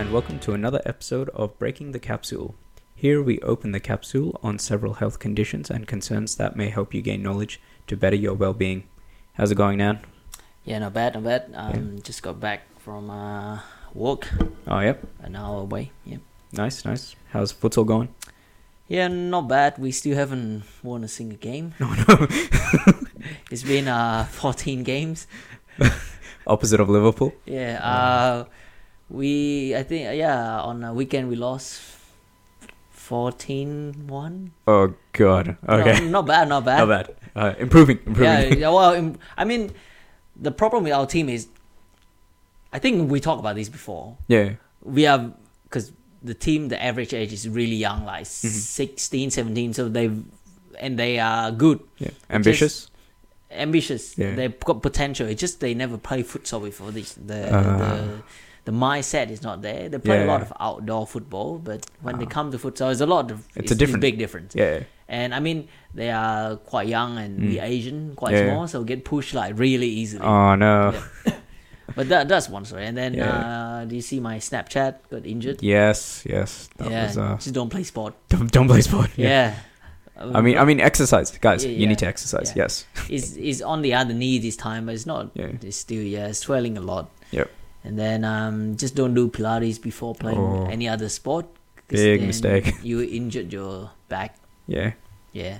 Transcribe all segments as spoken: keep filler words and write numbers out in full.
and welcome to another episode of Breaking the Capsule. Here we open the capsule on several health conditions and concerns that may help you gain knowledge to better your well-being. How's it going, Nan? Yeah, not bad, not bad. Um, yeah. Just got back from uh, work. Oh, yep. An hour away, yep. Nice, nice. How's futsal going? Yeah, not bad. We still haven't won a single game. No, no. It's been uh, fourteen games. Opposite of Liverpool? Yeah, uh, we, I think, yeah, on a weekend we lost fourteen one. Oh, God. Okay. No, not bad, not bad. Not bad. Uh, improving, improving. Yeah, well, im- I mean, the problem with our team is, I think we talked about this before. Yeah. We are, because the team, the average age is really young, like mm-hmm. sixteen, seventeen, so they and they are good. Yeah. Ambitious? Just ambitious. Yeah. They've got potential. It's just they never play futsal before. This the uh, the the mindset is not there. They play yeah. a lot of outdoor football, but when uh, they come to futsal, it's a lot of it's, it's a different big difference. Yeah. And I mean, they are quite young and mm. we Asian, quite yeah. small, so get pushed like really easily. Oh no. Yeah. But that that's one story. And then yeah. uh, do you see my Snapchat got injured? Yes, yes. That yeah. was, uh, just don't play sport. Don't, don't play sport. Yeah. yeah. I mean, I mean, exercise, guys. Yeah, you yeah, need to exercise. yeah. Yes. Is is on the other knee this time, but it's not. Yeah. It's still yeah, swelling a lot. Yep. And then um, just don't do Pilates before playing oh. any other sport. Big mistake. You injured your back. Yeah. Yeah.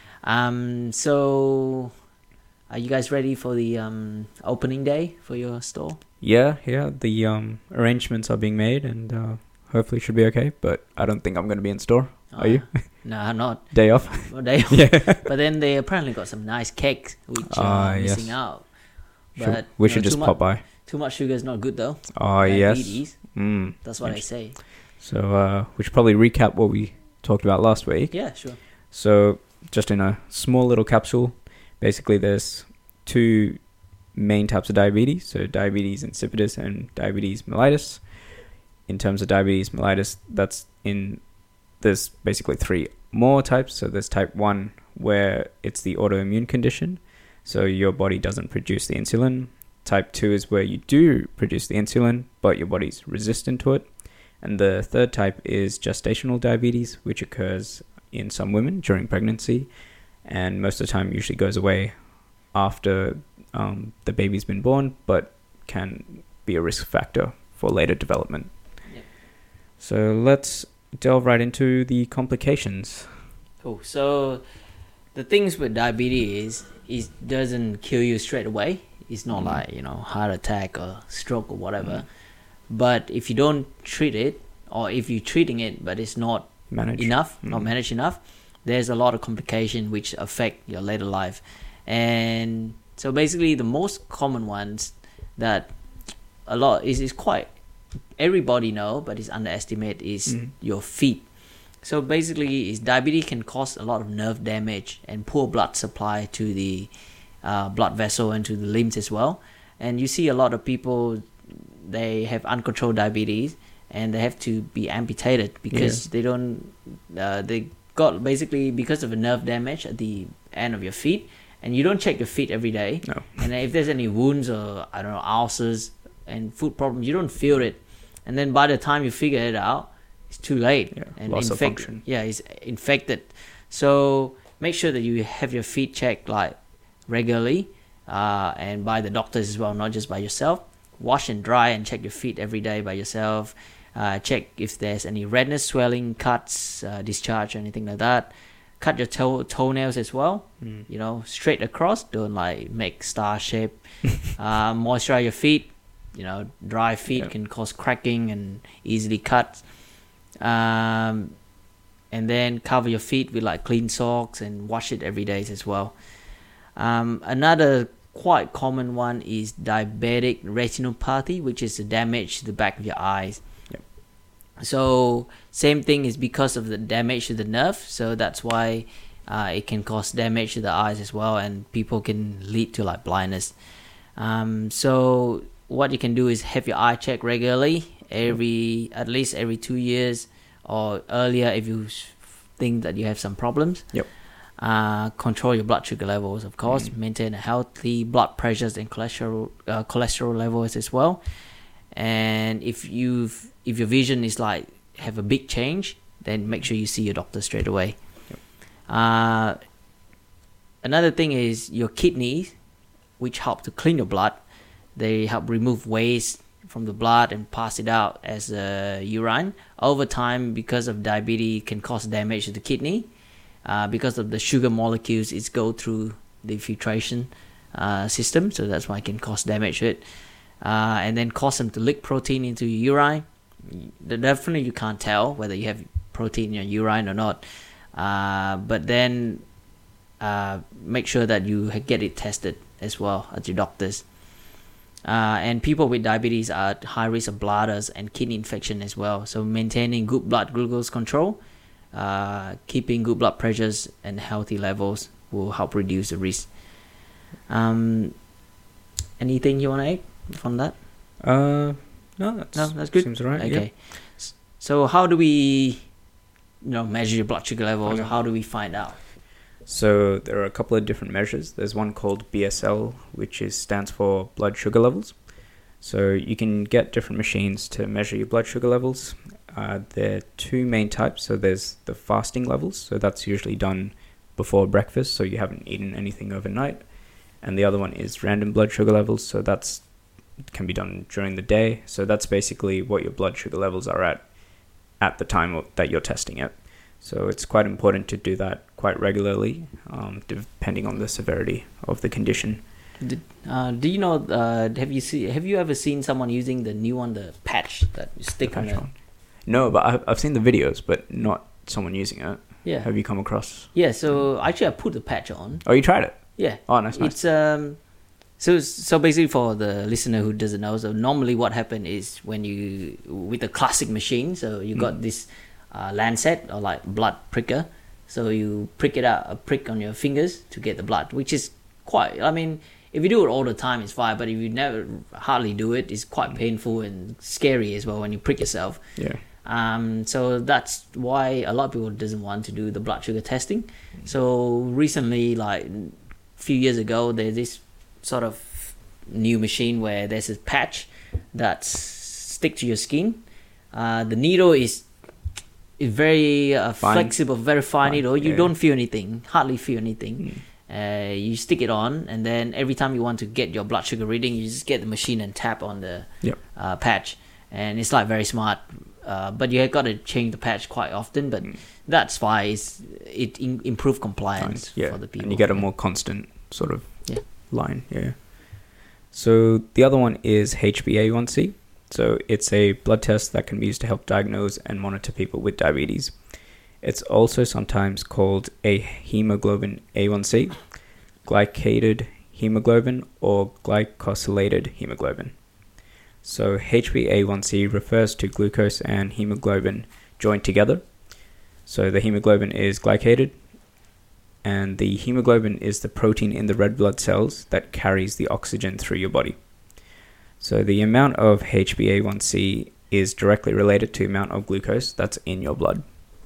Um. So, are you guys ready for the um opening day for your store? Yeah, yeah. The um arrangements are being made, and uh, hopefully should be okay. But I don't think I'm going to be in store. Oh, are you? No, I'm not. Day off. Day off. Yeah. But then they apparently got some nice cakes, which are uh, missing yes. out. But But we you should know, just mu- pop by. Too much sugar is not good though. Oh yes. Diabetes. Mm. That's what I say. So uh, we should probably recap what we talked about last week. Yeah, sure. So just in a small little capsule, basically there's two main types of diabetes. So diabetes insipidus and diabetes mellitus. In terms of diabetes mellitus, that's in there's basically three more types. So there's type one, where it's the autoimmune condition. So your body doesn't produce the insulin. Type two is where you do produce the insulin, but your body's resistant to it. And the third type is gestational diabetes, which occurs in some women during pregnancy, and most of the time usually goes away after um, the baby's been born, but can be a risk factor for later development. Yep. So let's delve right into the complications. Cool. So the things with diabetes is it doesn't kill you straight away. It's not mm. like, you know, heart attack or stroke or whatever. Mm. But if you don't treat it, or if you're treating it but it's not Manage. enough, mm. not managed enough, there's a lot of complications which affect your later life. And so basically the most common ones that a lot is, is quite everybody know but is underestimated is mm. your feet. So basically is diabetes can cause a lot of nerve damage and poor blood supply to the uh, blood vessel and to the limbs as well. And you see a lot of people, they have uncontrolled diabetes and they have to be amputated because yeah. they don't uh, they got basically because of a nerve damage at the end of your feet, and you don't check your feet every day. No. And if there's any wounds or I don't know ulcers and foot problems, you don't feel it, and then by the time you figure it out, it's too late. Yeah. And Loss infect- of function. Yeah, it's infected. So make sure that you have your feet checked like regularly, uh, and by the doctors as well, not just by yourself. Wash and dry and check your feet every day by yourself. Uh, check if there's any redness, swelling, cuts, uh, discharge, or anything like that. Cut your toe toenails as well. Mm. You know, straight across. Don't like make star shape. uh, moisturize your feet. You know, dry feet yep. can cause cracking and easily cut. Um, and then cover your feet with like clean socks and wash it every day as well. Um, another quite common one is diabetic retinopathy, which is the damage to the back of your eyes. Yep. So same thing is because of the damage to the nerve, so that's why uh, it can cause damage to the eyes as well, and people can lead to like blindness. Um, so what you can do is have your eye checked regularly, every at least every two years or earlier if you think that you have some problems. Yep. Uh, control your blood sugar levels, of course. Mm. Maintain a healthy blood pressures and cholesterol uh, cholesterol levels as well. And if you've if your vision is like have a big change, then make sure you see your doctor straight away. Yep. Uh, another thing is your kidneys, which help to clean your blood. They help remove waste from the blood and pass it out as uh, urine. Over time, because of diabetes, it can cause damage to the kidney. Uh, because of the sugar molecules, it's go through the filtration uh, system, so that's why it can cause damage to it. Uh, and then cause them to leak protein into your urine. Definitely you can't tell whether you have protein in your urine or not. Uh, but then uh, make sure that you get it tested as well at your doctor's. Uh, and people with diabetes are at high risk of bladders and kidney infection as well. So maintaining good blood glucose control, uh, keeping good blood pressures and healthy levels will help reduce the risk. Um, anything you want to add from that? Uh, no, that's, no, that's good. Seems right. Okay. Yeah. So how do we, you know, measure your blood sugar levels? Okay. How do we find out? So there are a couple of different measures. There's one called B S L, which is stands for blood sugar levels. So you can get different machines to measure your blood sugar levels. Uh, there are two main types. So there's the fasting levels. So that's usually done before breakfast, so you haven't eaten anything overnight. And the other one is random blood sugar levels. So that's can be done during the day. So that's basically what your blood sugar levels are at at the time that you're testing it. So it's quite important to do that quite regularly, um, depending on the severity of the condition. Did, uh, do you know? Uh, have you see? Have you ever seen someone using the new one, the patch that you stick The on? patch The, one. No, but I've, I've seen the videos, but not someone using it. yeah. Have you come across? Yeah. So actually, I put the patch on. Oh, you tried it? Yeah. Oh, nice, nice. It's um. So so basically, for the listener who doesn't know, so normally what happened is when you with a classic machine, so you got Mm. this uh, lancet or like blood pricker. So you prick it out, a prick on your fingers to get the blood, which is quite. I mean, if you do it all the time, it's fine. But if you never hardly do it, it's quite painful and scary as well when you prick yourself. Yeah. Um, so that's why a lot of people doesn't want to do the blood sugar testing. So recently, like a few years ago, there's this sort of new machine where there's a patch that stick to your skin. Uh, the needle is is very uh, flexible, very fine, fine needle. You yeah. don't feel anything, hardly feel anything. Mm. Uh, you stick it on, and then every time you want to get your blood sugar reading, you just get the machine and tap on the Yep. uh, patch, and it's like very smart. Uh, but you have got to change the patch quite often. But Mm. that's why it's, it in, improve compliance Yeah. for the people. And you get a more constant sort of Yeah. line. Yeah. So the other one is H b A one C. So it's a blood test that can be used to help diagnose and monitor people with diabetes. It's also sometimes called a hemoglobin A one C, glycated hemoglobin, or glycosylated hemoglobin. So H b A one C refers to glucose and hemoglobin joined together. So the hemoglobin is glycated, and the hemoglobin is the protein in the red blood cells that carries the oxygen through your body. So the amount of H b A one C is directly related to the amount of glucose that's in your blood.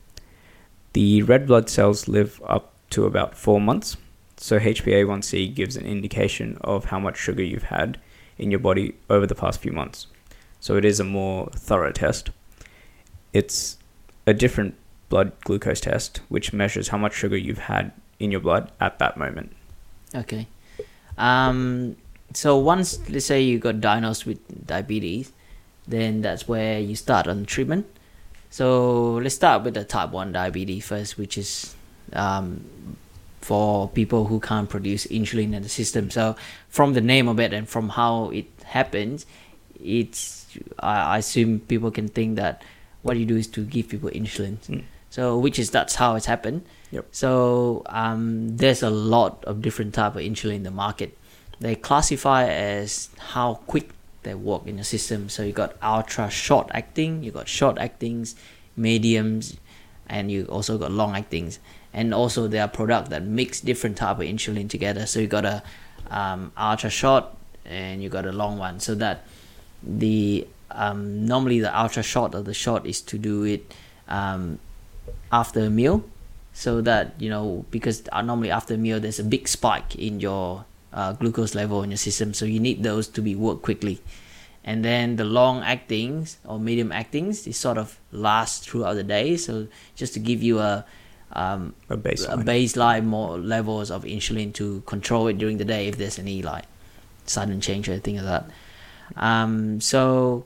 The red blood cells live up to about four months, so H b A one C gives an indication of how much sugar you've had in your body over the past few months. So it is a more thorough test. It's a different blood glucose test, which measures how much sugar you've had in your blood at that moment. Okay. Um, so once, let's say you got diagnosed with diabetes, then that's where you start on treatment. So let's start with the type one diabetes first, which is um, for people who can't produce insulin in the system. So from the name of it and from how it happens, it's I, I assume people can think that what you do is to give people insulin. Mm. So which is that's how it's happened. Yep. So um, there's a lot of different type of insulin in the market. They classify as how quick they work in the system. So you got ultra short acting, you got short actings, mediums, and you also got long actings. And also there are products that mix different type of insulin together. So you got a um, ultra short and you got a long one. So that the um, normally the ultra short or the short is to do it um, after a meal. So that, you know, because normally after a meal there's a big spike in your uh, glucose level in your system, so you need those to be worked quickly. And then the long actings or medium actings, it sort of lasts throughout the day. So just to give you a um, A baseline. a baseline more levels of insulin to control it during the day if there's any like sudden change or anything like that. Um, so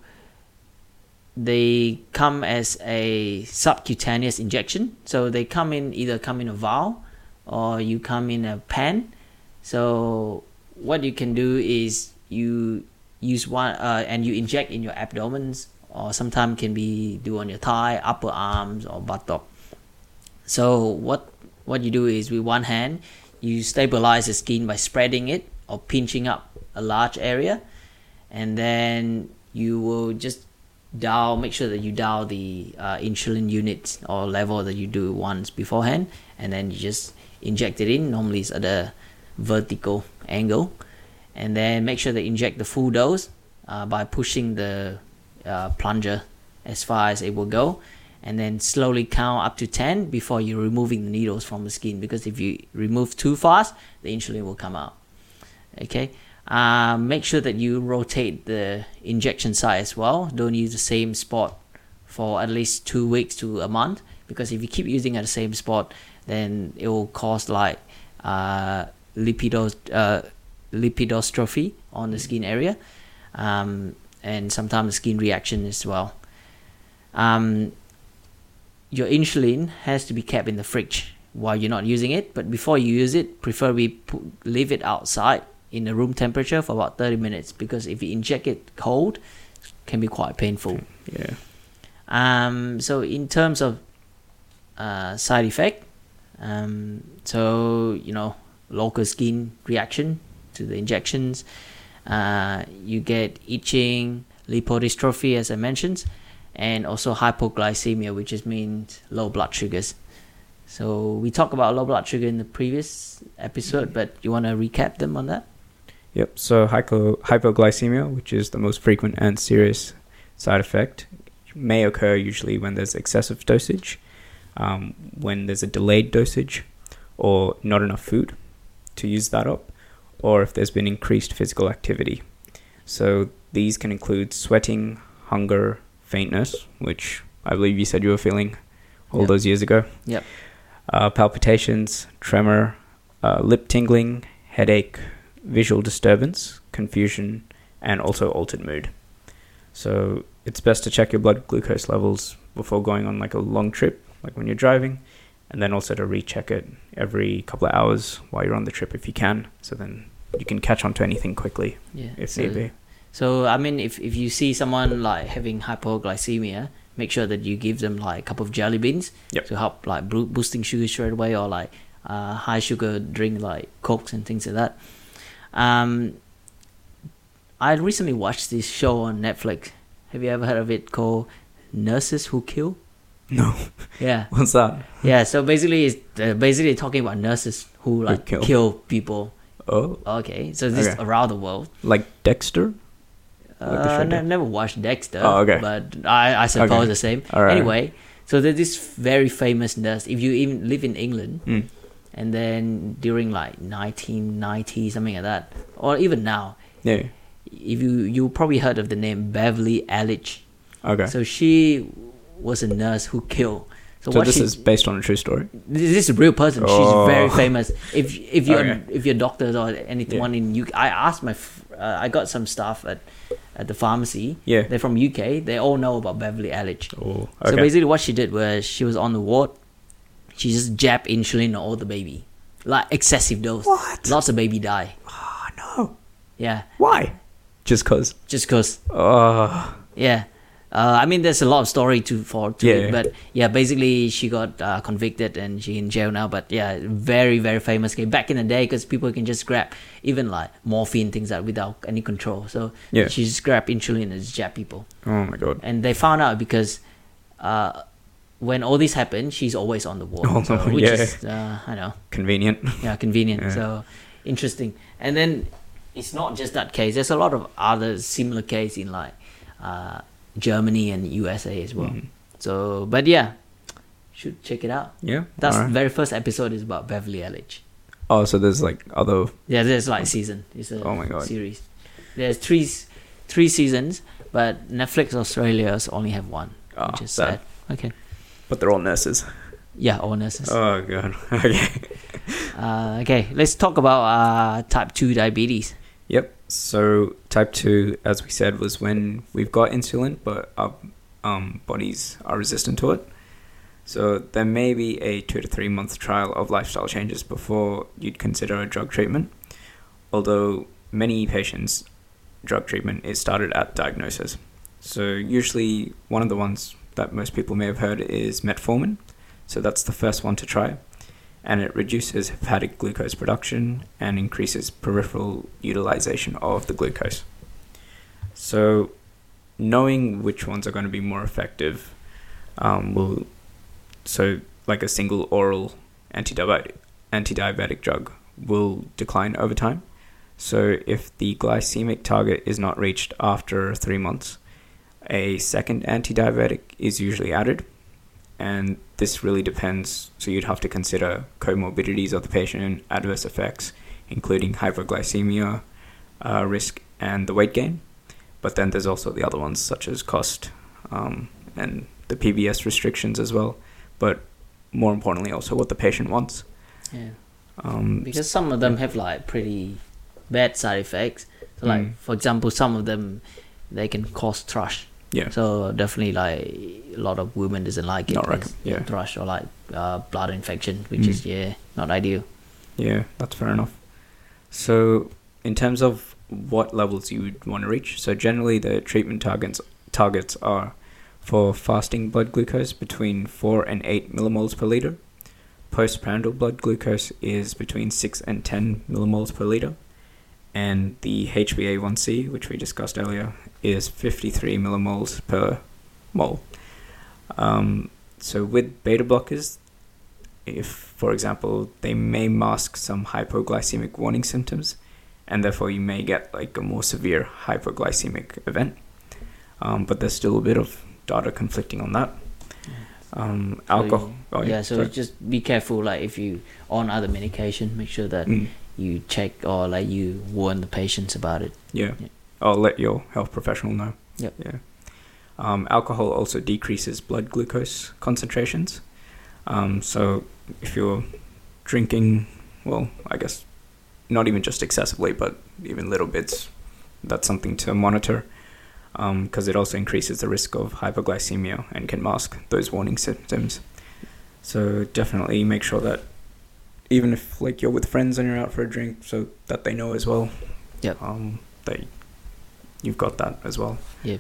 they come as a subcutaneous injection. So they come in either come in a vial or you come in a pen. So what you can do is you use one uh, and you inject in your abdomens, or sometimes can be do on your thigh, upper arms, or buttock. So what what you do is with one hand you stabilize the skin by spreading it or pinching up a large area, and then you will just dial make sure that you dial the uh, insulin units or level that you do once beforehand, and then you just inject it in. Normally it's at a vertical angle, and then make sure they inject the full dose uh, by pushing the uh, plunger as far as it will go, and then slowly count up to ten before you're removing the needles from the skin, because if you remove too fast the insulin will come out. Okay, uh, make sure that you rotate the injection site as well. Don't use the same spot for at least two weeks to a month, because if you keep using at the same spot then it will cause like uh, lipidos uh, lipidostrophy on the skin area, um, and sometimes skin reaction as well. Um, your insulin has to be kept in the fridge while you're not using it, but before you use it, preferably put, leave it outside in the room temperature for about thirty minutes, because if you inject it cold, it can be quite painful. Yeah. Um, so in terms of uh, side effect, um, so you know, local skin reaction to the injections, uh, you get itching, lipodystrophy as I mentioned, and also hypoglycemia, which is means low blood sugars. So we talked about low blood sugar in the previous episode, but you want to recap them on that? Yep. So hypo, hypoglycemia, which is the most frequent and serious side effect, may occur usually when there's excessive dosage, um, when there's a delayed dosage, or not enough food to use that up, or if there's been increased physical activity. So these can include sweating, hunger, faintness, which I believe you said you were feeling all Yep. those years ago. Yep. Uh, palpitations, tremor, uh, lip tingling, headache, visual disturbance, confusion, and also altered mood. So it's best to check your blood glucose levels before going on like a long trip, like when you're driving, and then also to recheck it every couple of hours while you're on the trip if you can, so then you can catch on to anything quickly Yeah. if so, need be. So I mean, if if you see someone like having hypoglycemia, make sure that you give them like a cup of jelly beans Yep. to help like bro- boosting sugar straight away, or like uh, high sugar drink like Cokes and things like that. Um, I recently watched this show on Netflix. Have you ever heard of it, called Nurses Who Kill? No. Yeah. What's that? Yeah. So basically, it's uh, basically talking about nurses who like kill. kill people. Oh, Okay. So this is Okay. around the world. like Dexter? Like the Uh, show I ne- did. never watched Dexter. Oh, okay. But I, I suppose Okay. the same. All right. Anyway, so there's this very famous nurse. If you even live in England, Mm. and then during like nineteen ninety, something like that, or even now, Yeah. if you you probably heard of the name Beverly Ehrlich. Okay. So she was a nurse who killed. So, So what this she, is based on a true story? this is a real person. Oh. She's very famous. If if you're Okay. if you're doctors or anyone in U K, I asked my f- uh, I got some staff at at the pharmacy. Yeah. They're from U K. They all know about Beverly Ehrlich. Oh, So okay. basically, what she did was she was on the ward. She just jabbed insulin on all the baby, like excessive dose. What? Lots of baby die. Oh, no. Yeah, Why? Just cause. just cause. Oh, Yeah. Uh, I mean, there's a lot of story to for to Yeah, it, yeah. but yeah, basically she got uh, convicted and she in jail now. But yeah, very very famous case back in the day, because people can just grab even like morphine, things like without any control. So Yeah. she just grabbed insulin and just jab people, oh my god. and they found out because uh, when all this happened, she's always on the ward, Oh, so, which yeah. is uh, I know, Convenient. yeah, convenient. Yeah. So interesting. And then it's not just that case. There's a lot of other similar case in like uh, Germany and U S A as well. Mhm. So, but yeah, should check it out. Yeah. That's alright. the very first episode is about Beverly Ehrlich. Oh, so there's like other. Yeah, there's like season. It's a Oh my God. series. There's three, three seasons, but Netflix Australia's only have one, Oh, which is sad. sad. Okay. But they're all nurses. Yeah, all nurses. Oh god. Okay. Uh, okay, let's talk about uh, type two diabetes. Yep. So type two, as we said, was when we've got insulin, but our um, bodies are resistant to it. So there may be a two to three month trial of lifestyle changes before you'd consider a drug treatment. Although many patients, drug treatment is started at diagnosis. So usually one of the ones that most people may have heard is metformin. So that's the first one to try. And it reduces hepatic glucose production and increases peripheral utilization of the glucose. So knowing which ones are going to be more effective um, will, so like a single oral anti-diabetic, anti-diabetic drug will decline over time. So if the glycemic target is not reached after three months, a second anti-diabetic is usually added. And this really depends, so you'd have to consider comorbidities of the patient, adverse effects, including hypoglycemia uh, risk and the weight gain. But then there's also the other ones, such as cost um, and the P B S restrictions as well. But more importantly, also what the patient wants. Yeah. Um, Because some of them have like pretty bad side effects. So like, Mm. for example, some of them, they can cause thrush. yeah. So definitely, like a lot of women doesn't like it. Not rec- It's yeah. thrush or like uh, blood infection, which Mm. is yeah not ideal. Yeah, that's fair enough. So in terms of what levels you would want to reach, so generally the treatment targets targets are for fasting blood glucose between four and eight millimoles per liter. Postprandial blood glucose is between six and ten millimoles per liter. And the H b A one C, which we discussed earlier, is fifty-three millimoles per mole. Um, so with beta blockers, if, for example, they may mask some hypoglycemic warning symptoms, and therefore you may get like a more severe hypoglycemic event. Um, but there's still a bit of data conflicting on that. Um, So alcohol. you- oh, yeah, so sorry. just be careful. Like if you on other medication, make sure that Mm, you check or like you warn the patients about it. yeah. Yeah. I'll let your health professional know. Yep. Yeah. Um, alcohol also decreases blood glucose concentrations. Um, so if you're drinking, well, I guess not even just excessively, but even little bits, that's something to monitor, because it also increases the risk of hypoglycemia and can mask those warning symptoms. So definitely make sure that even if like you're with friends and you're out for a drink, so that they know as well. Yep. Um, that you've got that as well.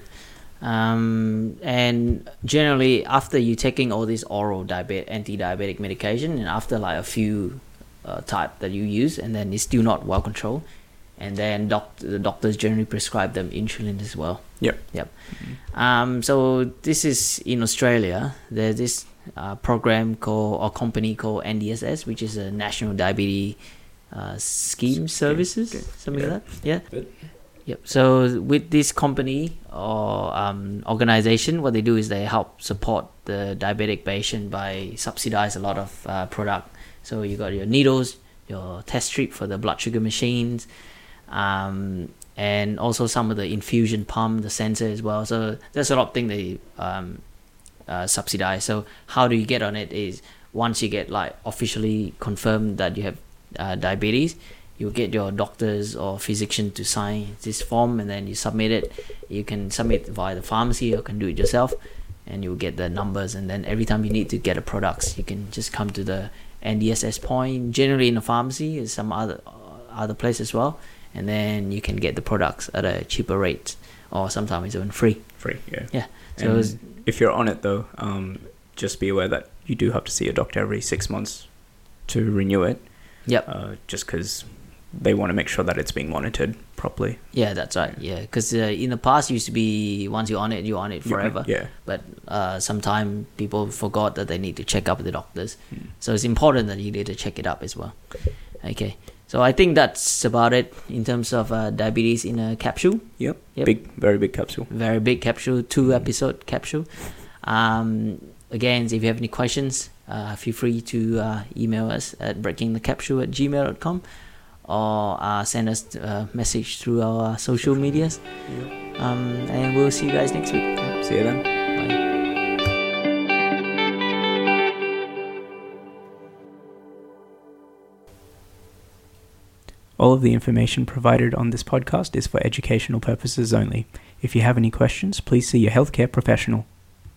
Um, and generally, after you taking all this oral diabetic, anti-diabetic medication, and after like a few uh, type that you use, and then it's still not well controlled, and then doc- the doctors generally prescribe them insulin as well. Yep. Yep. Um, so this is in Australia. There's this uh, program called or company called N D S S, which is a National Diabetes uh, Scheme Services, okay. something Yeah. like that. Yeah. Good. Yep. So with this company or um, organization, what they do is they help support the diabetic patient by subsidize a lot of uh, product. So you got your needles, your test strip for the blood sugar machines, um, and also some of the infusion pump, the sensor as well. So there's a lot of things they um, uh, subsidize. So how do you get on it is once you get like officially confirmed that you have uh, diabetes, you get your doctors or physician to sign this form, and then you submit it. You can submit via the pharmacy or you can do it yourself, and you'll get the numbers. And then every time you need to get a products, you can just come to the N D S S point, generally in a pharmacy or some other uh, other place as well, and then you can get the products at a cheaper rate, or sometimes even free. Free, yeah. Yeah. So And it's- if you're on it though, um, just be aware that you do have to see a doctor every six months to renew it. Yep. Uh, just because they want to make sure that it's being monitored properly. Yeah, that's right. Yeah, because uh, in the past it used to be once you're on it, you're on it forever. Yeah. But uh, sometimes people forgot that they need to check up with the doctors. Mm. So it's important that you need to check it up as well. Okay. So I think that's about it in terms of uh, diabetes in a capsule. Yep. Yep. Big, very big capsule. Very big capsule, two episode capsule. Um, again, if you have any questions, uh, feel free to uh, email us at breakingthecapsule at gmail dot com, or uh, send us a message through our social medias. Yep. Um, and we'll see you guys next week. See you then. Bye. All of the information provided on this podcast is for educational purposes only. If you have any questions, please see your healthcare professional.